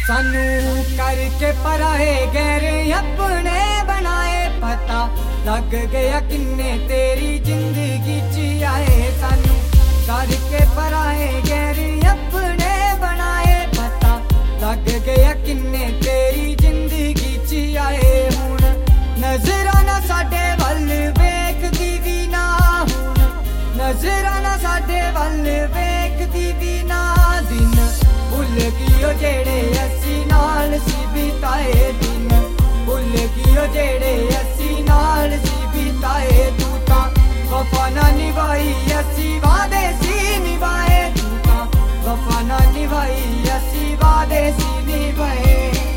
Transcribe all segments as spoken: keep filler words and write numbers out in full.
सानू करके पराए गैर अपने बनाए, पता लग गया किन्ने तेरी जिंदगी च आए। सानू करके पराए गैर अपने बनाए, पता लग गया किन्ने तेरी जिंदगी च आए। हुण नजरां ना साडे वल वेखदी वी ना, हुण नजरां ना साडे वल वेखदी वी ना। दिन भुल गियो जेड़े असी नाल सी बिताए, दिन भुल गियो जेड़े असी नाल सी बिताए। तू तां वफा ना निभाई असी वादे सी निभाए, तू तां वफा ना निभाई असी वादे सी निभाए।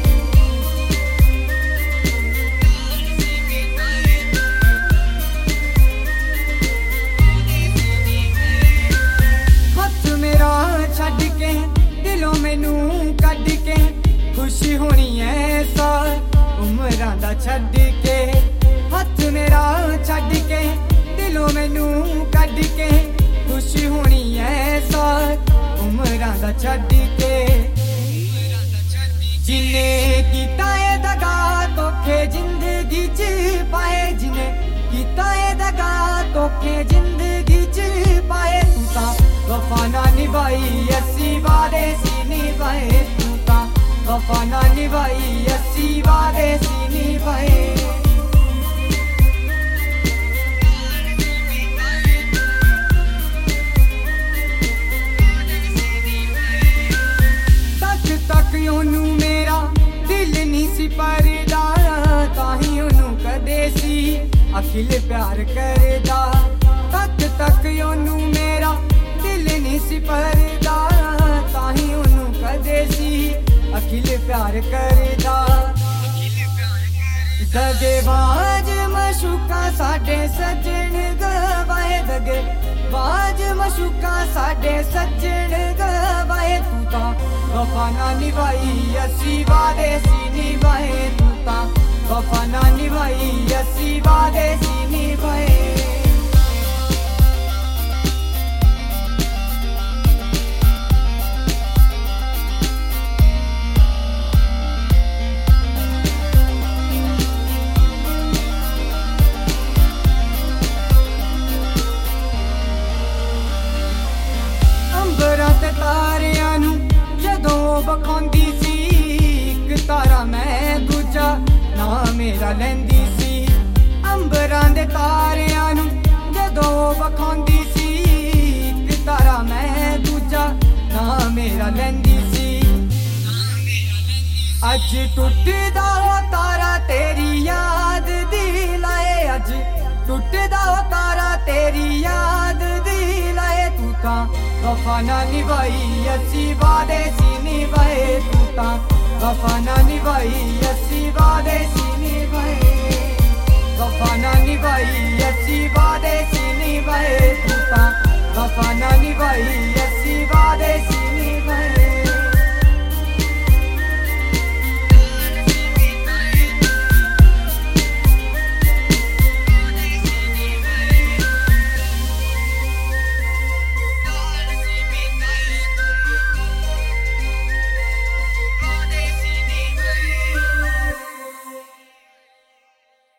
हथ मेरा छड्ड के दिलों मैनू कढ के, खुशी होनी है साल उमरां दा छड्ड के। हथ मेरा छड्ड के दिलों मैनू कढ के, खुशी होनी है साल उमरां दा छड्ड के। जिन्ने कीता ए दगा तोखे जिंदगी च पाए, जिन्ने कीता ए दगा तोखे जिंदगी च पाए। तू तां वफा ना निभाई असी वादे सी निभाए, तू तां वफा ना निभाई असी वादे सी निभाए। तक तक ओनू मेरा दिल नहीं सी परदा, ताही ओनू कदे सी अखिल प्यार करदा। तक तक ओनू मेरा दिल नहीं सी परदा, ताही ओनू कदे सी अखिल प्यार करदा। दगेबाज मशूका साडे सज्जन गवाए, दगेबाज मशूका साडे सज्जन गवाए। तू तां वफा ना निभाई असी वादे सी निभाए, तू तां वफा ना निभाई असी वादे सी निभाए। तारियां नू जदों बखांदी सी, इक तारा मैं दूजा ना मेरा लैंदी सी। अंबरां दे तारियां नू जदों बखांदी सी, इक तारा मैं दूजा ना मेरा लैंदी सी। अज टुटदा ओ तारा तेरी याद दी लाए, अज टुटदा ओ तारा तेरी याद दी लाए। तू तां वफा ना निभाई असी वादे सी निभाए, तू तां वफा ना निभाई असी वादे सी निभाए। वफा ना निभाई असी वादे सी निभाए, तू तां वफा ना निभाई।